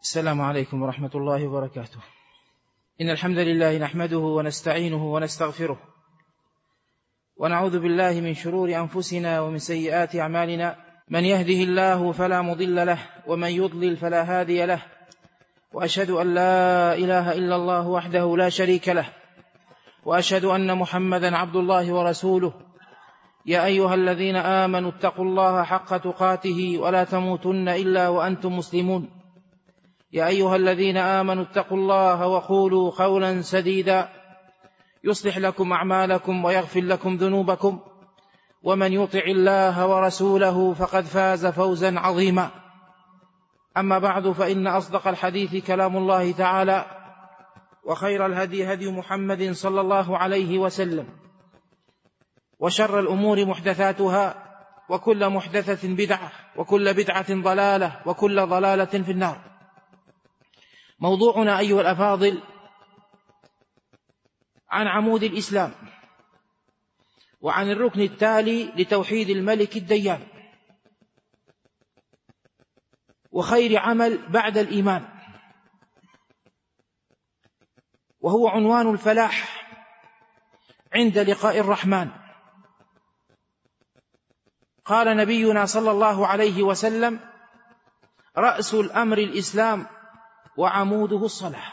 السلام عليكم ورحمة الله وبركاته. إن الحمد لله نحمده ونستعينه ونستغفره ونعوذ بالله من شرور أنفسنا ومن سيئات أعمالنا، من يهده الله فلا مضل له ومن يضلل فلا هادي له، وأشهد أن لا إله إلا الله وحده لا شريك له، وأشهد أن محمدا عبد الله ورسوله. يا أيها الذين آمنوا اتقوا الله حق تقاته ولا تموتن إلا وأنتم مسلمون. يا أيها الذين آمنوا اتقوا الله وقولوا قولا سديدا يصلح لكم أعمالكم ويغفر لكم ذنوبكم، ومن يطع الله ورسوله فقد فاز فوزا عظيما. أما بعد، فإن أصدق الحديث كلام الله تعالى، وخير الهدي هدي محمد صلى الله عليه وسلم، وشر الأمور محدثاتها، وكل محدثة بدعة، وكل بدعة ضلالة، وكل ضلالة في النار. موضوعنا أيها الأفاضل عن عمود الإسلام، وعن الركن التالي لتوحيد الملك الديان، وخير عمل بعد الإيمان، وهو عنوان الفلاح عند لقاء الرحمن. قال نبينا صلى الله عليه وسلم: رأس الأمر الإسلام وعموده الصلاة.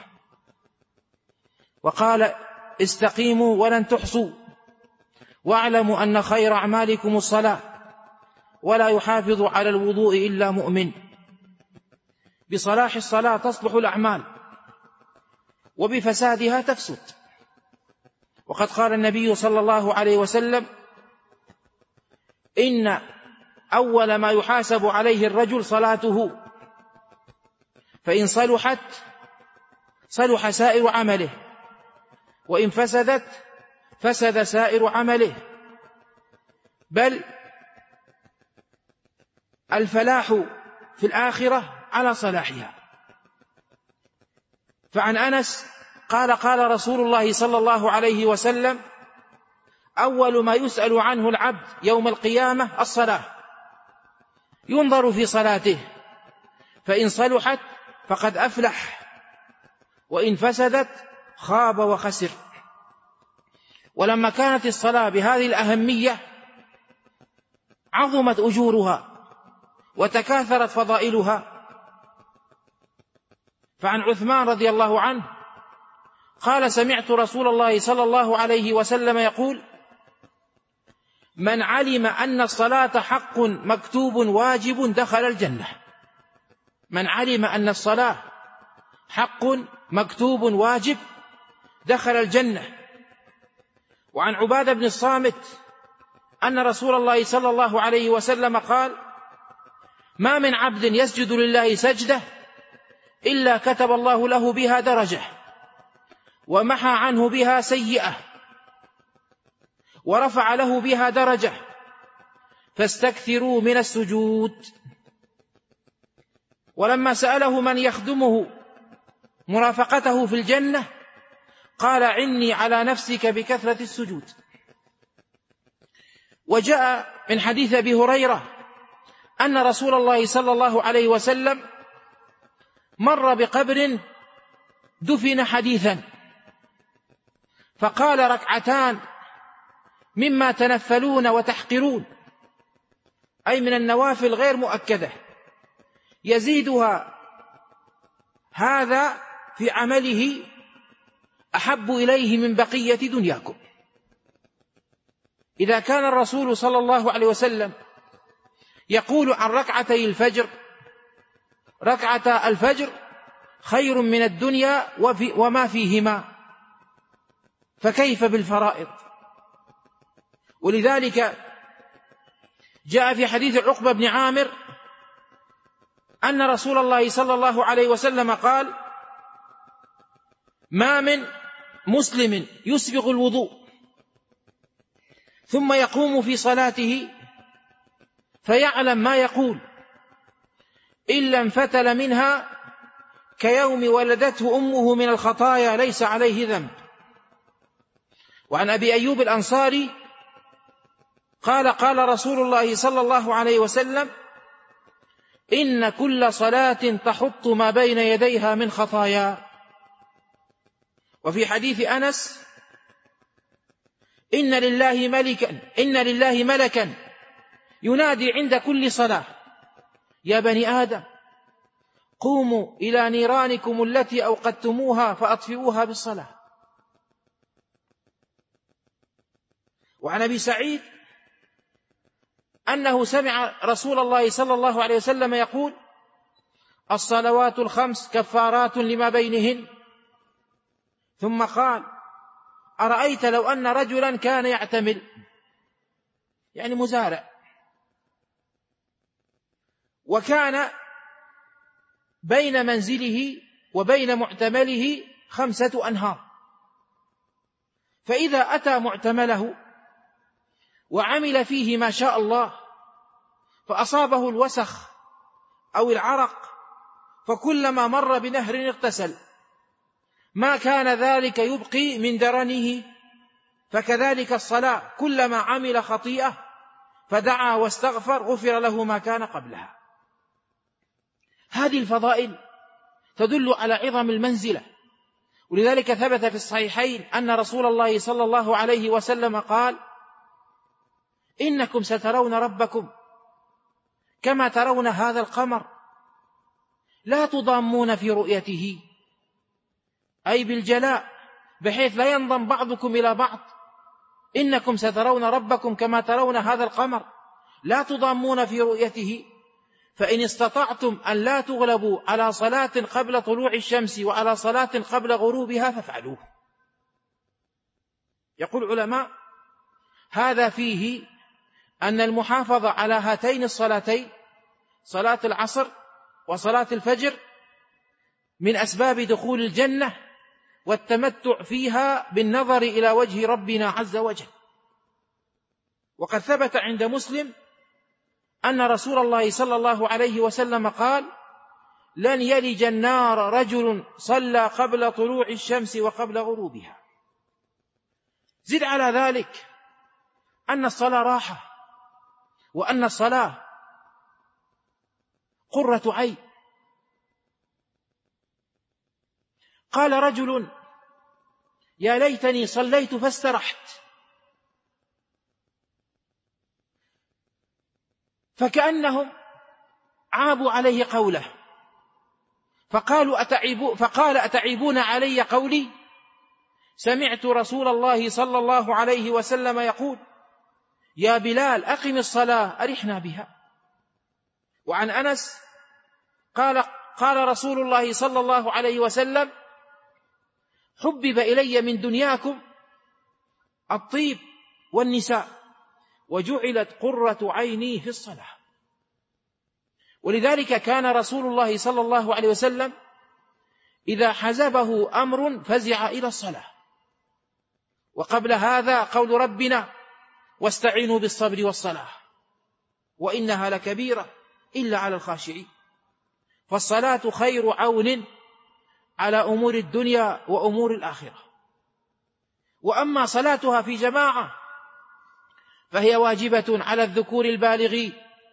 وقال: استقيموا ولن تحصوا، واعلموا أن خير أعمالكم الصلاة، ولا يحافظ على الوضوء إلا مؤمن. بصلاح الصلاة تصلح الأعمال، وبفسادها تفسد. وقد قال النبي صلى الله عليه وسلم: إن أول ما يحاسب عليه الرجل صلاته، فإن صلحت صلح سائر عمله، وإن فسدت فسد سائر عمله. بل الفلاح في الآخرة على صلاحها. فعن أنس قال: قال رسول الله صلى الله عليه وسلم: أول ما يسأل عنه العبد يوم القيامة الصلاة، ينظر في صلاته، فإن صلحت فقد أفلح، وإن فسدت خاب وخسر. ولما كانت الصلاة بهذه الأهمية عظمت أجورها وتكاثرت فضائلها. فعن عثمان رضي الله عنه قال: سمعت رسول الله صلى الله عليه وسلم يقول: من علم أن الصلاة حق مكتوب واجب دخل الجنة. من علم أن الصلاة حق مكتوب واجب دخل الجنة. وعن عبادة بن الصامت أن رسول الله صلى الله عليه وسلم قال: ما من عبد يسجد لله سجدة إلا كتب الله له بها درجة، ومحى عنه بها سيئة، ورفع له بها درجة، فاستكثروا من السجود. ولما سأله من يخدمه مرافقته في الجنة قال: عني على نفسك بكثرة السجود. وجاء من حديث أبي هريرة أن رسول الله صلى الله عليه وسلم مر بقبر دفن حديثا، فقال: ركعتان مما تنفلون وتحقرون، أي من النوافل غير مؤكدة، يزيدها هذا في عمله أحب إليه من بقية دنياكم. إذا كان الرسول صلى الله عليه وسلم يقول عن ركعتي الفجر: ركعتا الفجر خير من الدنيا وما فيهما، فكيف بالفرائض؟ ولذلك جاء في حديث عقبة بن عامر أن رسول الله صلى الله عليه وسلم قال: ما من مسلم يسبغ الوضوء ثم يقوم في صلاته فيعلم ما يقول إلا انفتل منها كيوم ولدته أمه من الخطايا ليس عليه ذنب. وعن أبي أيوب الأنصاري قال: قال رسول الله صلى الله عليه وسلم: إن كل صلاة تحط ما بين يديها من خطايا. وفي حديث أنس: إن لله ملكا ينادي عند كل صلاة: يا بني آدم قوموا إلى نيرانكم التي أوقدتموها فأطفئوها بالصلاة. وعن أبي سعيد أنه سمع رسول الله صلى الله عليه وسلم يقول: الصلوات الخمس كفارات لما بينهن. ثم قال: أرأيت لو أن رجلا كان يعتمل، يعني مزارع، وكان بين منزله وبين معتمله 5 أنهار، فإذا أتى معتمله وعمل فيه ما شاء الله فأصابه الوسخ أو العرق، فكلما مر بنهر اغتسل، ما كان ذلك يبقي من درنه. فكذلك الصلاة، كلما عمل خطيئة فدعا واستغفر غفر له ما كان قبلها. هذه الفضائل تدل على عظم المنزلة، ولذلك ثبت في الصحيحين أن رسول الله صلى الله عليه وسلم قال: إنكم سترون ربكم كما ترون هذا القمر لا تضامون في رؤيته، أي بالجلاء، بحيث لا ينضم بعضكم إلى بعض. إنكم سترون ربكم كما ترون هذا القمر لا تضامون في رؤيته، فإن استطعتم أن لا تغلبوا على صلاة قبل طلوع الشمس وعلى صلاة قبل غروبها فافعلوه. يقول العلماء: هذا فيه أن المحافظة على هاتين الصلاتين، صلاة العصر وصلاة الفجر، من أسباب دخول الجنة والتمتع فيها بالنظر إلى وجه ربنا عز وجل. وقد ثبت عند مسلم أن رسول الله صلى الله عليه وسلم قال: لن يلج النار رجل صلى قبل طلوع الشمس وقبل غروبها. زد على ذلك أن الصلاة راحة، وأن الصلاة قرة عين. قال رجل: يا ليتني صليت فاسترحت، فكأنهم عابوا عليه قوله، فقال: أتعيبون علي قولي؟ سمعت رسول الله صلى الله عليه وسلم يقول: يا بلال أقم الصلاة أرحنا بها. وعن أنس قال رسول الله صلى الله عليه وسلم: حبب إلي من دنياكم الطيب والنساء، وجعلت قرة عيني في الصلاة. ولذلك كان رسول الله صلى الله عليه وسلم إذا حزبه أمر فزع إلى الصلاة. وقبل هذا قول ربنا: واستعينوا بالصبر والصلاة وإنها لكبيرة إلا على الخاشعين. فالصلاة خير عون على أمور الدنيا وأمور الآخرة. وأما صلاتها في جماعة فهي واجبة على الذكور البالغين،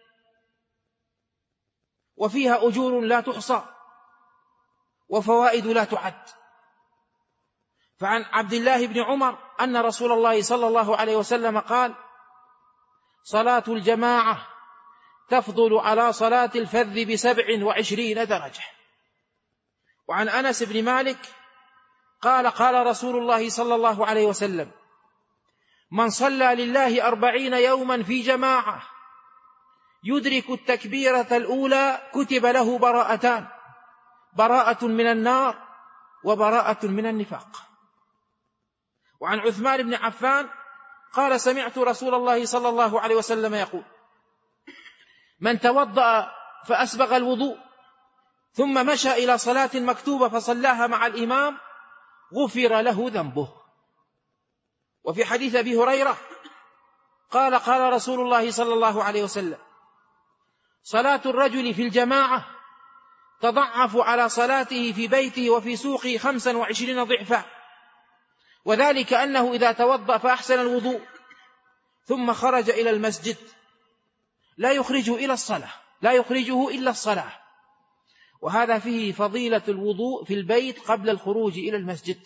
وفيها أجور لا تحصى وفوائد لا تعد. فعن عبد الله بن عمر أن رسول الله صلى الله عليه وسلم قال: صلاة الجماعة تفضل على صلاة الفذ ب27 درجة. وعن أنس بن مالك قال رسول الله صلى الله عليه وسلم: من صلى لله 40 يوما في جماعة يدرك التكبيرة الأولى كتب له براءتان: براءة من النار وبراءة من النفاق. وعن عثمان بن عفان قال: سمعت رسول الله صلى الله عليه وسلم يقول: من توضأ فأسبغ الوضوء ثم مشى إلى صلاة مكتوبة فصلاها مع الإمام غفر له ذنبه. وفي حديث أبي هريرة قال رسول الله صلى الله عليه وسلم: صلاة الرجل في الجماعة تضعف على صلاته في بيته وفي سوقه 25 ضعفا، وذلك أنه إذا توضأ فأحسن الوضوء ثم خرج إلى المسجد لا يخرجه إلى الصلاة، لا يخرجه إلا الصلاة. وهذا فيه فضيلة الوضوء في البيت قبل الخروج إلى المسجد،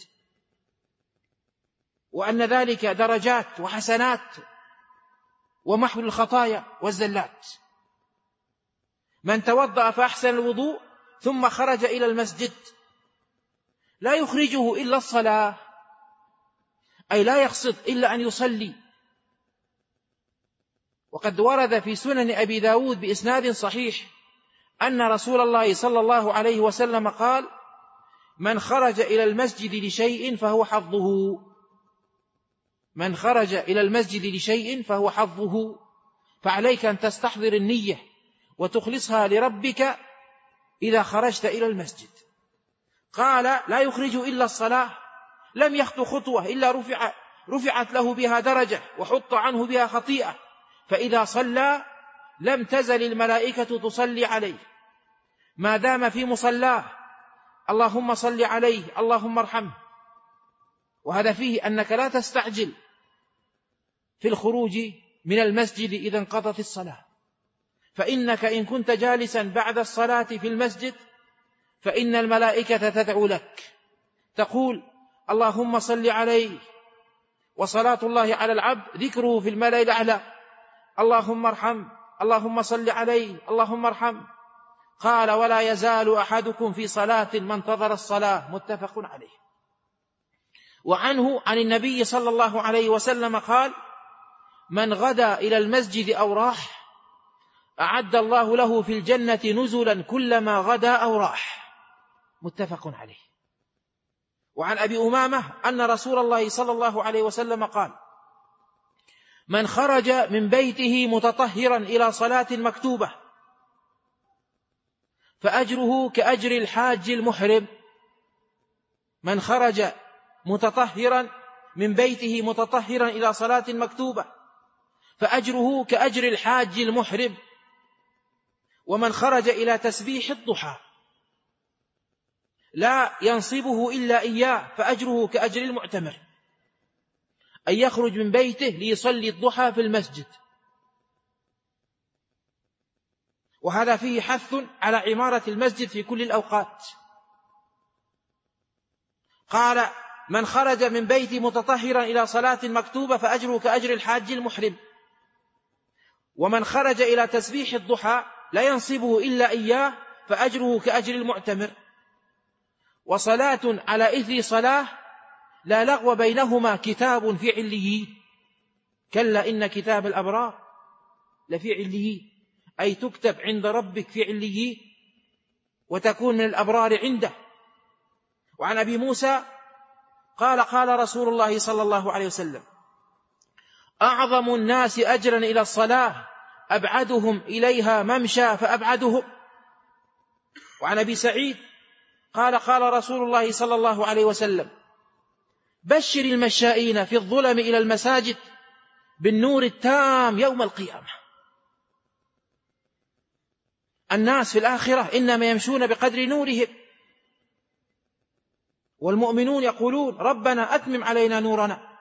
وأن ذلك درجات وحسنات ومحو الخطايا والزلات. من توضأ فأحسن الوضوء ثم خرج إلى المسجد لا يخرجه إلا الصلاة، أي لا يقصد إلا أن يصلي. وقد ورد في سنن أبي داود بإسناد صحيح أن رسول الله صلى الله عليه وسلم قال: من خرج إلى المسجد لشيء فهو حظه. من خرج إلى المسجد لشيء فهو حظه، فعليك أن تستحضر النية وتخلصها لربك إذا خرجت إلى المسجد. قال: لا يخرج إلا الصلاة، لم يخطو خطوة إلا رفعت له بها درجة وحط عنه بها خطيئة، فإذا صلى لم تزل الملائكة تصلي عليه ما دام في مصلاه: اللهم صل عليه، اللهم ارحمه. وهذا فيه أنك لا تستعجل في الخروج من المسجد إذا انقضت الصلاة، فإنك إن كنت جالسا بعد الصلاة في المسجد فإن الملائكة تدعو لك تقول: اللهم صل عليه، وصلاة الله على العبد ذكره في الملأ الأعلى، اللهم ارحم، اللهم صل عليه، اللهم ارحم. قال: ولا يزال أحدكم في صلاة ما انتظر الصلاة، متفق عليه. وعنه عن النبي صلى الله عليه وسلم قال: من غدا إلى المسجد أو راح أعد الله له في الجنة نزلا كلما غدا أو راح، متفق عليه. وعن أبي أمامة أن رسول الله صلى الله عليه وسلم قال: من خرج من بيته متطهرا إلى صلاة مكتوبة فأجره كأجر الحاج المحرم. من خرج متطهرا من بيته متطهرا إلى صلاة مكتوبة فأجره كأجر الحاج المحرم. ومن خرج إلى تسبيح الضحى لا ينصبه إلا إياه فأجره كأجر المعتمر، أن يخرج من بيته ليصلي الضحى في المسجد. وهذا فيه حث على عمارة المسجد في كل الأوقات. قال: من خرج من بيته متطهرا إلى صلاة مكتوبة فأجره كأجر الحاج المحرم. ومن خرج إلى تسبيح الضحى لا ينصبه إلا إياه فأجره كأجر المعتمر. وصلاة على إثر صلاة لا لغو بينهما كتاب في عليين، كلا إن كتاب الأبرار لفي عليين، أي تكتب عند ربك في عليين وتكون من الأبرار عنده. وعن أبي موسى قال: قال رسول الله صلى الله عليه وسلم: أعظم الناس أجرا إلى الصلاة أبعدهم إليها ممشى فأبعدهم. وعن أبي سعيد قال: قال رسول الله صلى الله عليه وسلم: بشر المشائين في الظلم إلى المساجد بالنور التام يوم القيامة. الناس في الآخرة إنما يمشون بقدر نورهم، والمؤمنون يقولون: ربنا أتمم علينا نورنا.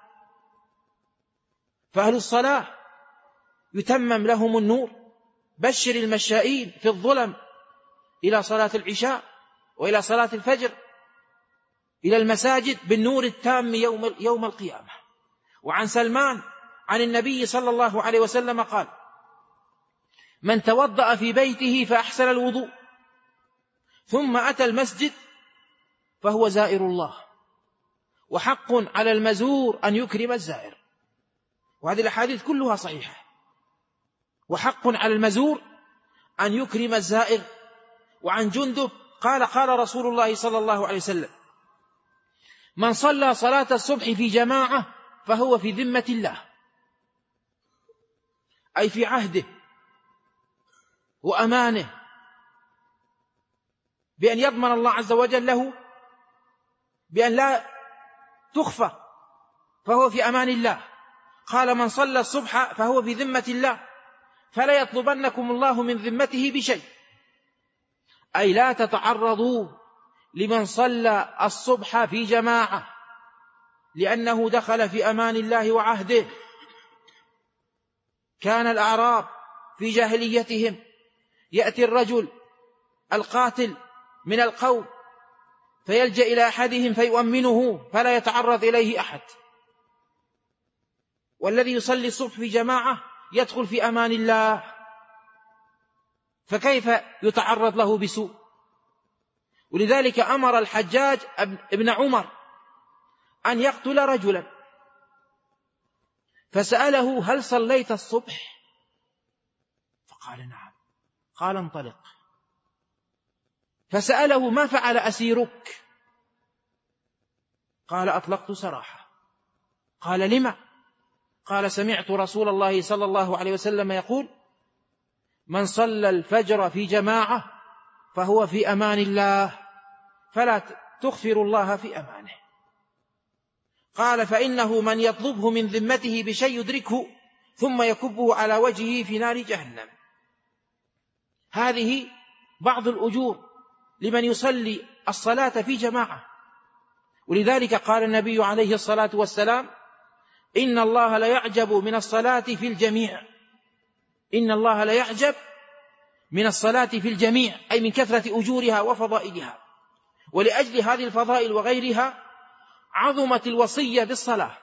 فأهل الصلاة يتمم لهم النور. بشر المشائين في الظلم إلى صلاة العشاء وإلى صلاة الفجر إلى المساجد بالنور التام يوم القيامة. وعن سلمان عن النبي صلى الله عليه وسلم قال: من توضأ في بيته فأحسن الوضوء ثم أتى المسجد فهو زائر الله، وحق على المزور أن يكرم الزائر. وهذه الأحاديث كلها صحيحة. وحق على المزور أن يكرم الزائر. وعن جندب قال: قال رسول الله صلى الله عليه وسلم: من صلى صلاة الصبح في جماعة فهو في ذمة الله، أي في عهده وأمانه، بأن يضمن الله عز وجل له بأن لا تخفى، فهو في أمان الله. قال: من صلى الصبح فهو في ذمة الله فلا يطلبنكم الله من ذمته بشيء، أي لا تتعرضوا لمن صلى الصبح في جماعة، لأنه دخل في أمان الله وعهده. كان الأعراب في جاهليتهم يأتي الرجل القاتل من القوم فيلجأ إلى أحدهم فيؤمنه فلا يتعرض إليه أحد، والذي يصلي الصبح في جماعة يدخل في أمان الله، فكيف يتعرض له بسوء؟ ولذلك أمر الحجاج ابن عمر أن يقتل رجلا، فسأله: هل صليت الصبح؟ فقال: نعم. قال: انطلق. فسأله: ما فعل أسيرك؟ قال: أطلقت سراحه. قال: لما؟ قال: سمعت رسول الله صلى الله عليه وسلم يقول: من صلى الفجر في جماعة فهو في أمان الله، فلا تغفر الله في أمانه. قال: فإنه من يطلبه من ذمته بشيء يدركه ثم يكبه على وجهه في نار جهنم. هذه بعض الأجور لمن يصلي الصلاة في جماعة. ولذلك قال النبي عليه الصلاة والسلام: إن الله لا يعجب من الصلاة في الجميع. إن الله لا يعجب من الصلاة في الجميع، أي من كثرة أجورها وفضائلها. ولأجل هذه الفضائل وغيرها عظمت الوصية بالصلاة،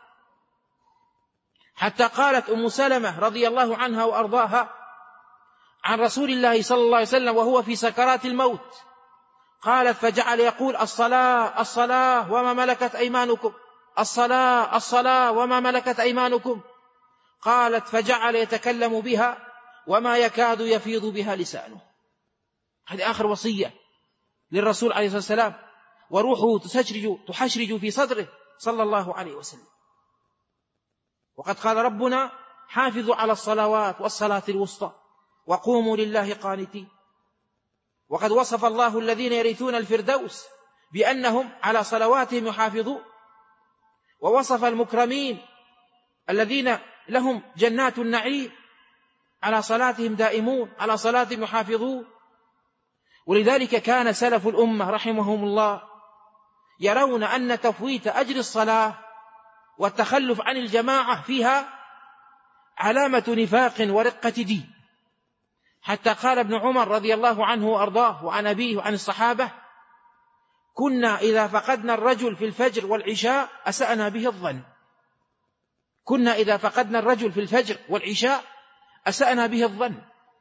حتى قالت أم سلمة رضي الله عنها وأرضاها عن رسول الله صلى الله عليه وسلم وهو في سكرات الموت، قالت: فجعل يقول: الصلاة الصلاة وما ملكت أيمانكم، الصلاة الصلاة وما ملكت أيمانكم. قالت: فجعل يتكلم بها وما يكاد يفيض بها لسانه. هذه آخر وصية للرسول عليه الصلاة والسلام، وروحه تحشرج في صدره صلى الله عليه وسلم. وقد قال ربنا: حافظوا على الصلوات والصلاة الوسطى وقوموا لله قانتين. وقد وصف الله الذين يرثون الفردوس بأنهم على صلواتهم يحافظون، ووصف المكرمين الذين لهم جنات النعيم على صلاتهم دائمون، على صلاتهم يحافظون. ولذلك كان سلف الأمة رحمهم الله يرون أن تفويت أجر الصلاة والتخلف عن الجماعة فيها علامة نفاق ورقة دين، حتى قال ابن عمر رضي الله عنه وأرضاه وعن أبيه وعن الصحابة: كنا إذا فقدنا الرجل في الفجر والعشاء أسأنا به الظن. كنا إذا فقدنا الرجل في الفجر والعشاء أسأنا به الظن.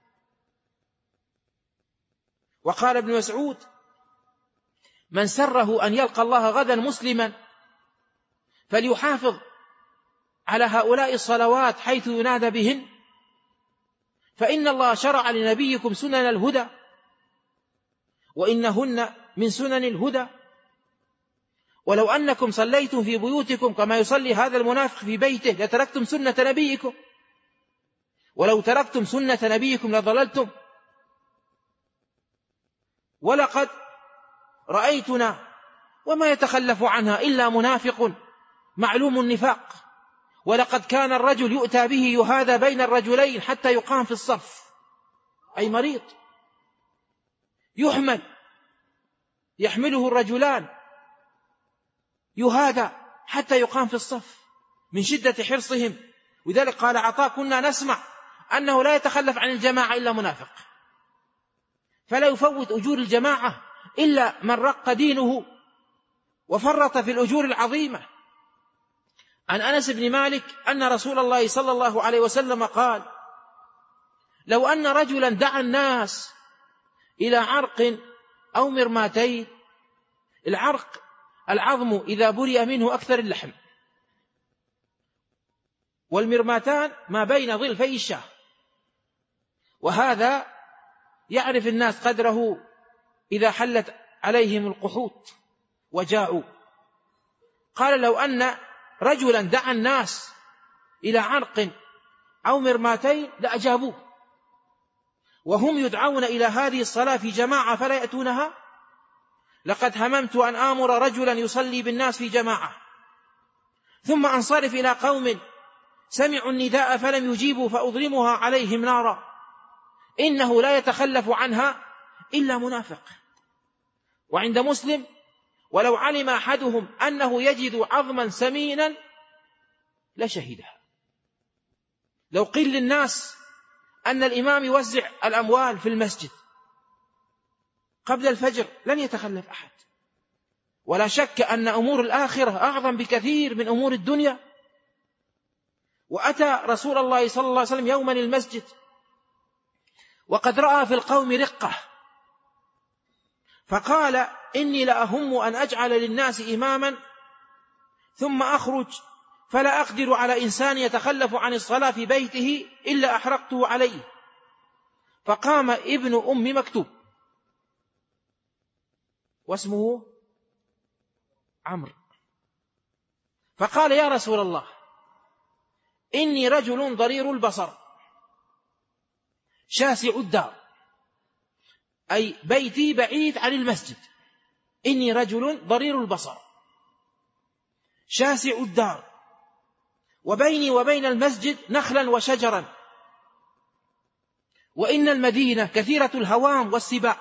وقال ابن مسعود: من سره أن يلقى الله غدا مسلما فليحافظ على هؤلاء الصلوات حيث ينادى بهن، فإن الله شرع لنبيكم سنن الهدى وإنهن من سنن الهدى. ولو أنكم صليتم في بيوتكم كما يصلي هذا المنافق في بيته لتركتم سنة نبيكم، ولو تركتم سنة نبيكم لضللتم. ولقد رأيتنا وما يتخلف عنها إلا منافق معلوم النفاق، ولقد كان الرجل يؤتى به يهادى بين الرجلين حتى يقام في الصف، أي مريض يحمله الرجلان يهادى حتى يقام في الصف من شدة حرصهم. وذلك قال عطاء: كنا نسمع أنه لا يتخلف عن الجماعة إلا منافق، فلا يفوت أجور الجماعة إلا من رق دينه وفرط في الأجور العظيمة. عن أنس بن مالك أن رسول الله صلى الله عليه وسلم قال: لو أن رجلا دعا الناس إلى عرق أو مرماتين. العرق العظم إذا برئ منه أكثر اللحم، والمرماتان ما بين ظلفي الشاه، وهذا يعرف الناس قدره إذا حلت عليهم القحوط وجاءوا. قال: لو أن رجلا دعا الناس إلى عرق أو مرماتين لأجابوه، وهم يدعون إلى هذه الصلاة في جماعة فلا يأتونها. لقد هممت أن آمر رجلا يصلي بالناس في جماعة ثم أنصرف إلى قوم سمعوا النداء فلم يجيبوا فأضرمها عليهم نارا، إنه لا يتخلف عنها إلا منافق. وعند مسلم: ولو علم أحدهم أنه يجد عظما سمينا لشهدها. لو قيل للناس أن الإمام يوزع الأموال في المسجد قبل الفجر لن يتخلف أحد، ولا شك أن أمور الآخرة أعظم بكثير من أمور الدنيا. وأتى رسول الله صلى الله عليه وسلم يوما المسجد وقد رأى في القوم رقة، فقال: إني لأهم أن أجعل للناس إماما ثم أخرج فلا أقدر على إنسان يتخلف عن الصلاة في بيته إلا أحرقته عليه. فقام ابن أم مكتوم واسمه عمرو، فقال: يا رسول الله، إني رجل ضرير البصر شاسع الدار، أي بيتي بعيد عن المسجد. إني رجل ضرير البصر شاسع الدار، وبيني وبين المسجد نخلا وشجرا، وإن المدينة كثيرة الهوام والسباع،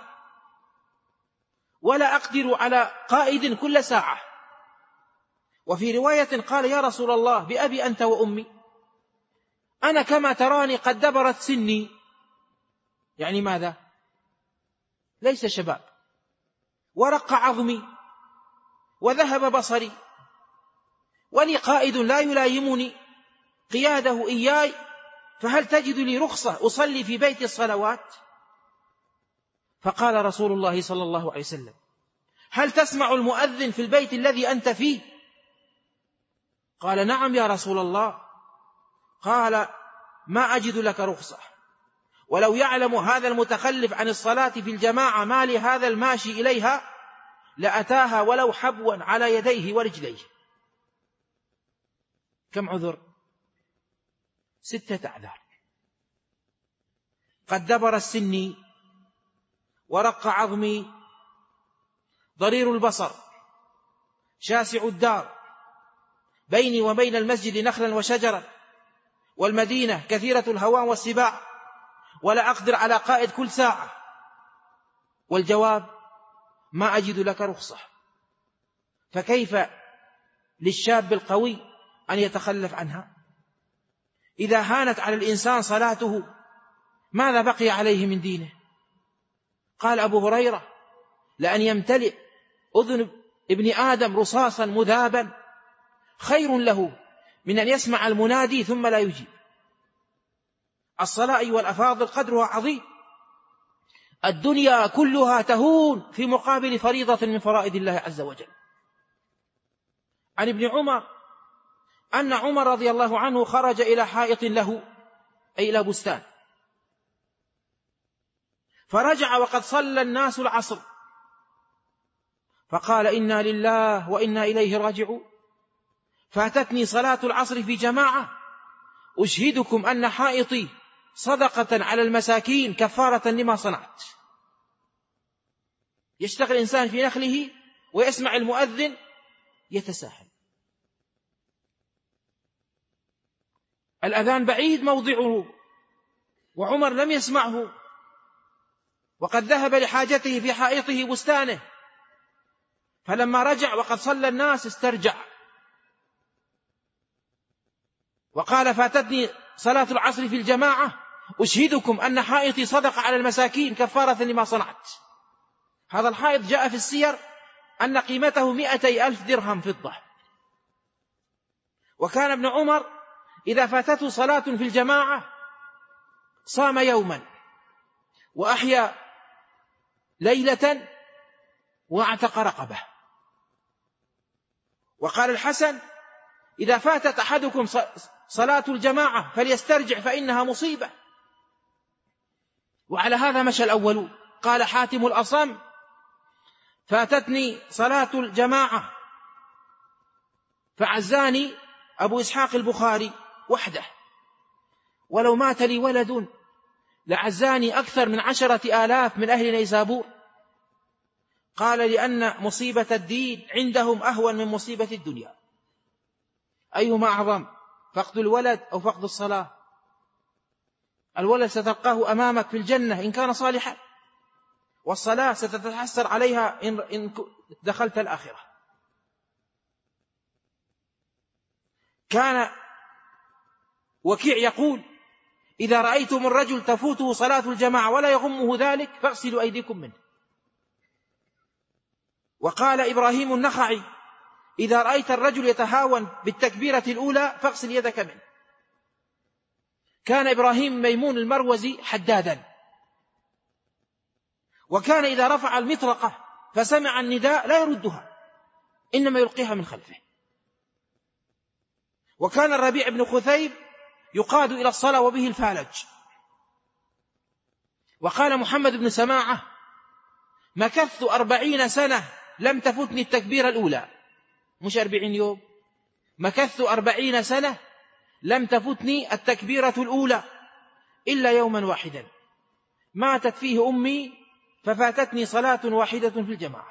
ولا أقدر على قائد كل ساعة. وفي رواية قال: يا رسول الله، بأبي أنت وأمي، أنا كما تراني قد دبرت سني. يعني ماذا؟ ليس شباب، ورق عظمي، وذهب بصري، ولي قائد لا يلايمني قياده إياي، فهل تجد لي رخصة أصلي في بيت الصلوات؟ فقال رسول الله صلى الله عليه وسلم: هل تسمع المؤذن في البيت الذي أنت فيه؟ قال: نعم يا رسول الله. قال: ما أجد لك رخصة، ولو يعلم هذا المتخلف عن الصلاة في الجماعة ما لهذا الماشي إليها لأتاها ولو حبوا على يديه ورجليه. كم عذر؟ 6 أعذار: قد دبر السن، ورق عظمي، ضرير البصر، شاسع الدار، بيني وبين المسجد نخلا وشجرا، والمدينة كثيرة الهوام والسباع، ولا أقدر على قائد كل ساعة. والجواب: ما أجد لك رخصة. فكيف للشاب القوي أن يتخلف عنها؟ إذا هانت على الإنسان صلاته ماذا بقي عليه من دينه؟ قال أبو هريرة: لأن يمتلئ أذن ابن آدم رصاصا مذابا خير له من أن يسمع المنادي ثم لا يجيب. الصلاة والأفاضل قدرها عظيم، الدنيا كلها تهون في مقابل فريضة من فرائض الله عز وجل. عن ابن عمر أن عمر رضي الله عنه خرج إلى حائط له، أي إلى بستان، فرجع وقد صلى الناس العصر، فقال: إنا لله وإنا إليه راجعون، فاتتني صلاة العصر في جماعة، أشهدكم أن حائطي صدقة على المساكين كفارة لما صنعت. يشتغل الإنسان في نخله ويسمع المؤذن يتساهل. الأذان بعيد موضعه، وعمر لم يسمعه، وقد ذهب لحاجته في حائطه بستانه، فلما رجع وقد صلى الناس استرجع وقال: فاتتني صلاة العصر في الجماعة، أشهدكم أن حائطي صدق على المساكين كفارة لما صنعت. هذا الحائط جاء في السير أن قيمته 200,000 درهم فضة. وكان ابن عمر إذا فاتته صلاة في الجماعة صام يوما وأحيا ليلة واعتق رقبة. وقال الحسن: إذا فاتت أحدكم صلاة الجماعة فليسترجع فإنها مصيبة. وعلى هذا مشى الأولون. قال حاتم الأصم: فاتتني صلاة الجماعة فعزاني أبو إسحاق البخاري وحده، ولو مات لي ولد لعزاني أكثر من 10,000 من أهل نيسابور. قال: لأن مصيبة الدين عندهم أهون من مصيبة الدنيا. أيهما أعظم، فقد الولد أو فقد الصلاة؟ الولد ستلقاه أمامك في الجنة إن كان صالحا، والصلاة ستتحسر عليها إن دخلت الآخرة. كان وكيع يقول: إذا رأيتم الرجل تفوته صلاة الجماعة ولا يغمه ذلك فاغسلوا أيديكم منه. وقال إبراهيم النخعي: إذا رأيت الرجل يتهاون بالتكبيرة الأولى فاغسل يدك منه. كان إبراهيم ميمون المروزي حدادا، وكان إذا رفع المطرقة فسمع النداء لا يردها، إنما يلقيها من خلفه. وكان الربيع بن خثيب يقاد إلى الصلاة وبه الفالج. وقال محمد بن سماعة: مكثت 40 سنة لم تفتني التكبيرة الأولى، مش 40 يوم، مكثت 40 سنة لم تفتني التكبيرة الأولى إلا يوما واحدا ماتت فيه أمي ففاتتني صلاة واحدة في الجماعة.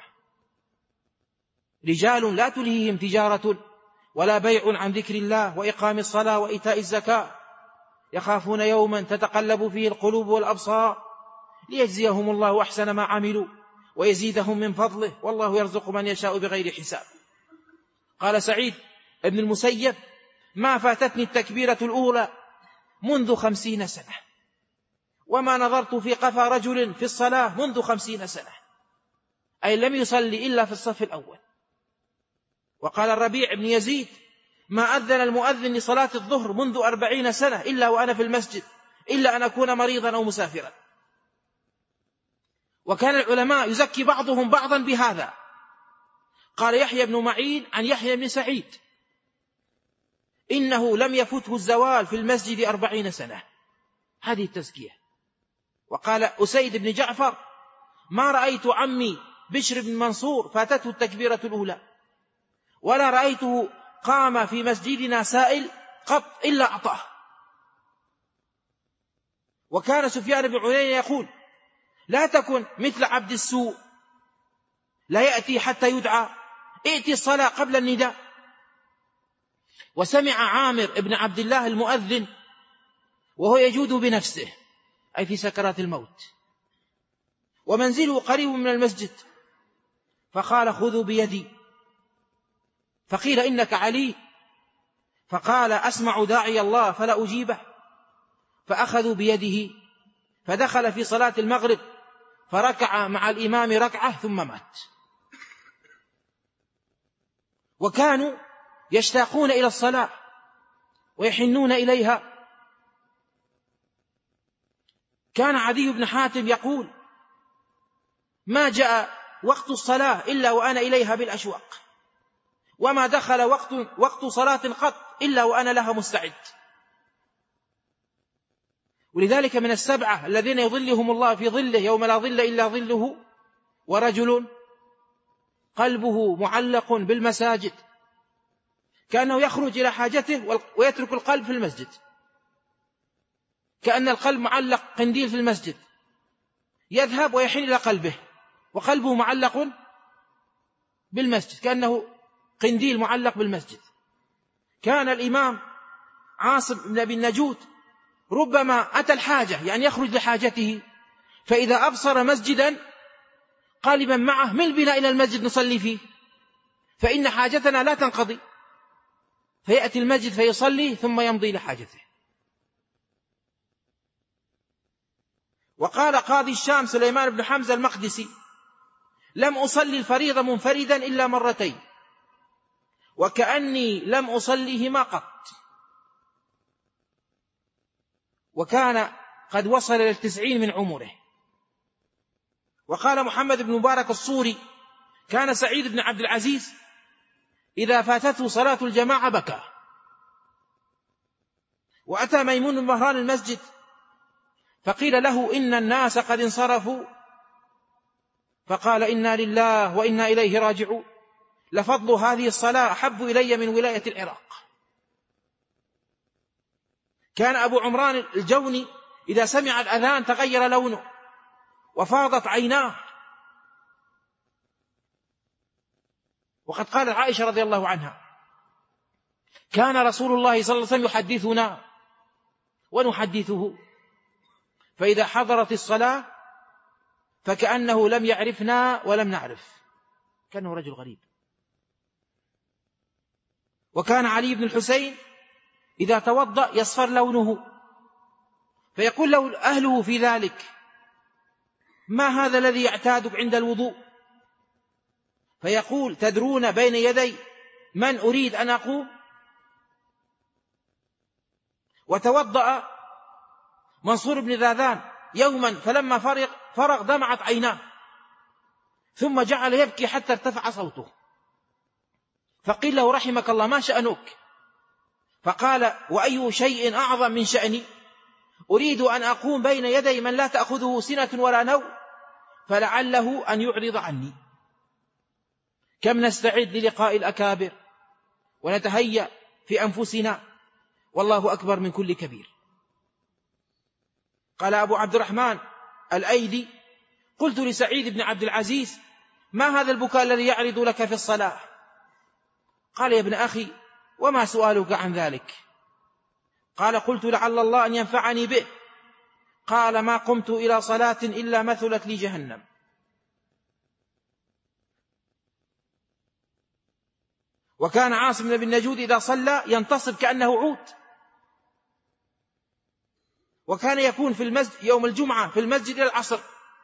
رجال لا تلهيهم تجارة ولا بيع عن ذكر الله وإقام الصلاة وإيتاء الزكاة يخافون يوما تتقلب فيه القلوب والأبصار ليجزيهم الله أحسن ما عملوا ويزيدهم من فضله والله يرزق من يشاء بغير حساب. قال سعيد ابن المسيب: ما فاتتني التكبيرة الأولى منذ 50 سنة، وما نظرت في قفا رجل في الصلاة منذ 50 سنة، أي لم يصلي إلا في الصف الأول. وقال الربيع بن يزيد: ما أذن المؤذن لصلاة الظهر منذ 40 سنة إلا وأنا في المسجد، إلا أن أكون مريضا أو مسافرا. وكان العلماء يزكي بعضهم بعضا بهذا. قال يحيى بن معين عن يحيى بن سعيد: إنه لم يفته الزوال في المسجد 40 سنة، هذه التزكية. وقال أسيد بن جعفر: ما رأيت عمي بشر بن منصور فاتته التكبيرة الأولى، ولا رأيته قام في مسجدنا سائل قط إلا أعطاه. وكان سفيان بن عيينة يقول: لا تكن مثل عبد السوء لا يأتي حتى يدعى، ائتي الصلاة قبل النداء. وسمع عامر بن عبد الله المؤذن وهو يجود بنفسه، أي في سكرات الموت، ومنزله قريب من المسجد، فقال: خذوا بيدي. فقيل: إنك علي؟ فقال: أسمع داعي الله فلا أجيبه. فأخذوا بيده فدخل في صلاة المغرب فركع مع الإمام ركعة ثم مات. وكانوا يشتاقون إلى الصلاة ويحنون إليها. كان عدي بن حاتم يقول: ما جاء وقت الصلاة إلا وأنا إليها بالأشواق، وما دخل وقت صلاة قط إلا وأنا لها مستعد. ولذلك من 7 الذين يظلهم الله في ظله يوم لا ظل إلا ظله: ورجل قلبه معلق بالمساجد، كأنه يخرج إلى حاجته ويترك القلب في المسجد، كأن القلب معلق قنديل في المسجد، يذهب ويحن إلى قلبه وقلبه معلق بالمسجد، كأنه قنديل معلق بالمسجد. كان الإمام عاصم بن أبي النجود ربما أتى الحاجة، يعني يخرج لحاجته، فإذا أبصر مسجدا قال لمن معه: من بنا إلى المسجد نصلي فيه، فإن حاجتنا لا تنقضي. فيأتي المسجد فيصلي ثم يمضي لحاجته. وقال قاضي الشام سليمان بن حمزة المقدسي: لم أصلي الفريضة منفردا إلا 2 مرات، وكأني لم أصليهما قط. وكان قد وصل إلى 90 من عمره. وقال محمد بن مبارك الصوري: كان سعيد بن عبد العزيز إذا فاتته صلاة الجماعة بكى. وأتى ميمون بن مهران المسجد فقيل له: إن الناس قد انصرفوا، فقال: إنا لله وإنا إليه راجعون، لفضل هذه الصلاة أحب إلي من ولاية العراق. كان أبو عمران الجوني إذا سمع الأذان تغير لونه وفاضت عيناه. وقد قال عائشة رضي الله عنها: كان رسول الله صلى الله عليه وسلم يحدثنا ونحدثه، فإذا حضرت الصلاة فكأنه لم يعرفنا ولم نعرف، كأنه رجل غريب. وكان علي بن الحسين إذا توضأ يصفر لونه، فيقول له أهله في ذلك: ما هذا الذي يعتادك عند الوضوء؟ فيقول: تدرون بين يدي من أريد أن أقوم؟ وتوضأ منصور بن ذاذان يوما، فلما فرغ دمعت عيناه، ثم جعل يبكي حتى ارتفع صوته، فقيل له: رحمك الله، ما شأنك؟ فقال: وأي شيء أعظم من شأني؟ أريد أن أقوم بين يدي من لا تأخذه سنة ولا نوم، فلعله أن يعرض عني. كم نستعد للقاء الأكابر ونتهيأ في أنفسنا، والله أكبر من كل كبير. قال أبو عبد الرحمن الأيلي: قلت لسعيد بن عبد العزيز: ما هذا البكاء الذي يعرض لك في الصلاة؟ قال: يا ابن أخي، وما سؤالك عن ذلك؟ قال: قلت لعل الله أن ينفعني به. قال: ما قمت إلى صلاة إلا مثلت لي جهنم. وكان عاصم بن نجود إذا صلى ينتصب كأنه عود، وكان يكون في المسجد يوم الجمعة في المسجد إلى العصر.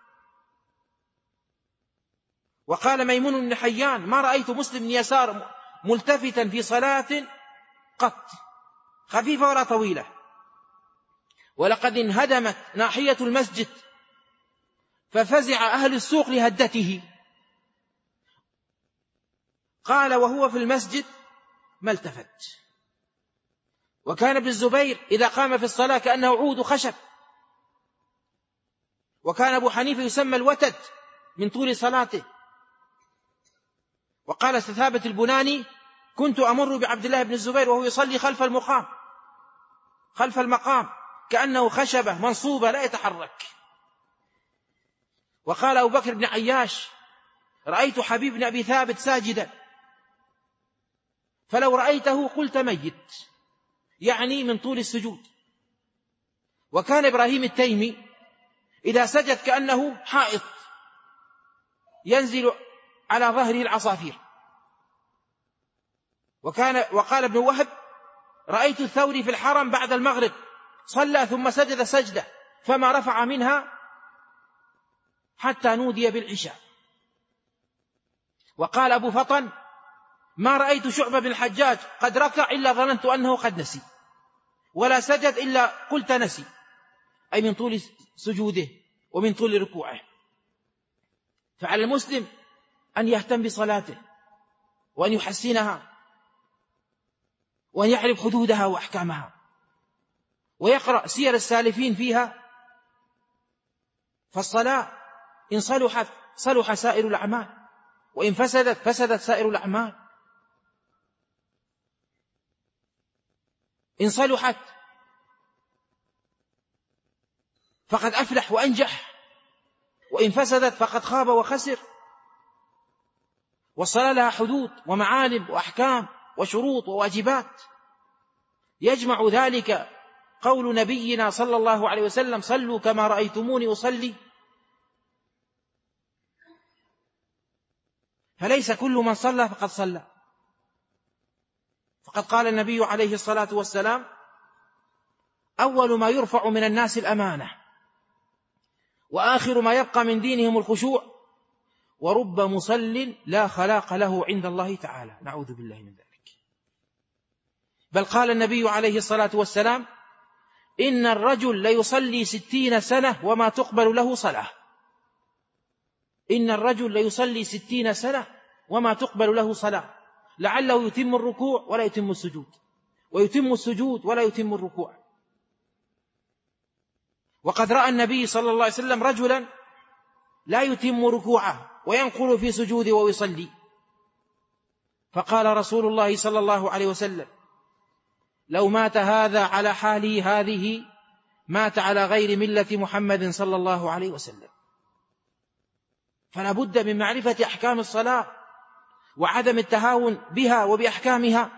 وقال ميمون بن حيان: ما رأيت مسلم يسار ملتفتا في صلاة قط، خفيفة ولا طويلة، ولقد انهدمت ناحية المسجد ففزع أهل السوق لهدته. قال: وهو في المسجد ما التفت. وكان ابن الزبير إذا قام في الصلاة كأنه عود خشب. وكان أبو حنيفة يسمى الوتد من طول صلاته. وقال ثابت البناني: كنت أمر بعبد الله بن الزبير وهو يصلي خلف المقام كأنه خشبة منصوبة لا يتحرك. وقال أبو بكر بن عياش: رأيت حبيب بن أبي ثابت ساجدا، فلو رأيته قلت ميت، يعني من طول السجود. وكان إبراهيم التيمي إذا سجد كأنه حائط ينزل على ظهره العصافير. وقال ابن وهب: رأيت الثوري في الحرم بعد المغرب صلى ثم سجد سجدة فما رفع منها حتى نودي بالعشاء. وقال أبو فطن: ما رأيت شعبة بن الحجاج قد ركع إلا ظننت أنه قد نسي، ولا سجد إلا قلت نسي، أي من طول سجوده ومن طول ركوعه. فعلى المسلم أن يهتم بصلاته وأن يحسنها وأن يعرف حدودها وأحكامها، ويقرأ سير السالفين فيها. فالصلاة إن صلحت صلح سائر الأعمال، وإن فسدت سائر الأعمال. إن صلحت فقد أفلح وأنجح، وإن فسدت فقد خاب وخسر. والصلاة لها حدود ومعالم وأحكام وشروط وواجبات، يجمع ذلك قول نبينا صلى الله عليه وسلم: صلوا كما رأيتموني أصلي. فليس كل من صلى فقد صلى، فقد قال النبي عليه الصلاة والسلام: أول ما يرفع من الناس الأمانة، وآخر ما يبقى من دينهم الخشوع، ورب مصل لا خلاق له عند الله تعالى. نعوذ بالله من ذلك. بل قال النبي عليه الصلاة والسلام: إن الرجل ليصلي 60 سنة وما تقبل له صلاة. إن الرجل ليصلي 60 سنة وما تقبل له صلاة، لعله يتم الركوع ولا يتم السجود، ويتم السجود ولا يتم الركوع. وقد رأى النبي صلى الله عليه وسلم رجلا لا يتم ركوعه وينقل في سجوده ويصلي، فقال رسول الله صلى الله عليه وسلم: لو مات هذا على حاله هذه مات على غير ملة محمد صلى الله عليه وسلم. فلا بد من معرفة أحكام الصلاة وعدم التهاون بها وبأحكامها.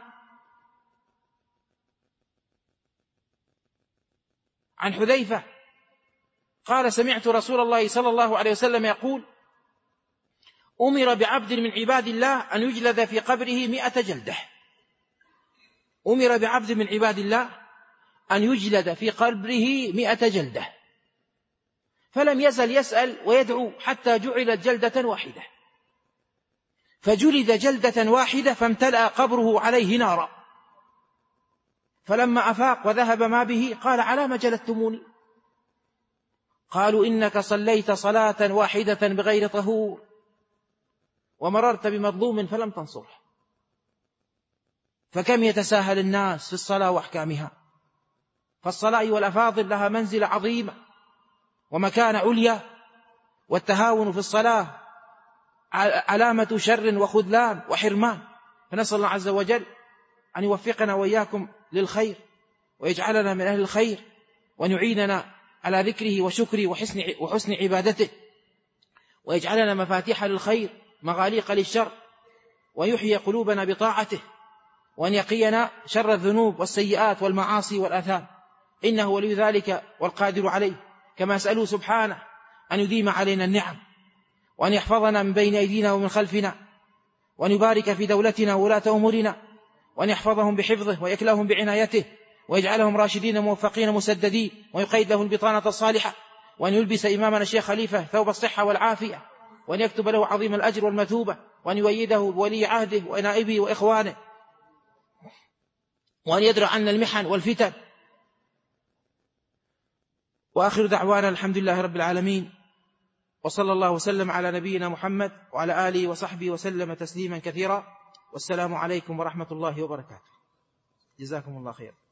عن حذيفة قال: سمعت رسول الله صلى الله عليه وسلم يقول: أمر بعبد من عباد الله أن يجلد في قبره 100 جلدة. أمر بعبد من عباد الله أن يجلد في قبره 100 جلدة، فلم يزل يسأل ويدعو حتى جعلت جلدة واحدة، فجلد جلدة واحدة فامتلأ قبره عليه نارا، فلما أفاق وذهب ما به قال: على ما جلدتموني؟ قالوا: إنك صليت صلاة واحدة بغير طهور ومررت بمظلوم فلم تنصره. فكم يتساهل الناس في الصلاة وأحكامها، فالصلاة والأفاضل لها منزلة عظيمة ومكانة عليا، والتهاون في الصلاة علامة شر وخذلان وحرمان. فنسأل الله عز وجل أن يوفقنا وإياكم للخير، ويجعلنا من أهل الخير، وأن يعيننا على ذكره وشكره وحسن عبادته، ويجعلنا مفاتيح للخير مغاليق للشر، ويحيي قلوبنا بطاعته، وأن يقينا شر الذنوب والسيئات والمعاصي والآثام، إنه ولي ذلك والقادر عليه. كما أسأله سبحانه أن يديم علينا النعم، وأن يحفظنا من بين أيدينا ومن خلفنا، وأن يبارك في دولتنا وولاة أمورنا، وأن يحفظهم بحفظه ويكلهم بعنايته، ويجعلهم راشدين موفقين مسددين، ويقيد لهم البطانة الصالحة، وأن يلبس إمامنا الشيخ خليفة ثوب الصحة والعافية، وأن يكتب له عظيم الأجر والمثوبة، وأن يؤيده بولي عهده ونائبه وإخوانه، وأن يدرع عنا المحن والفتن. وآخر دعوانا الحمد لله رب العالمين، وصلى الله وسلم على نبينا محمد وعلى آله وصحبه وسلم تسليما كثيرا، والسلام عليكم ورحمة الله وبركاته. جزاكم الله خير.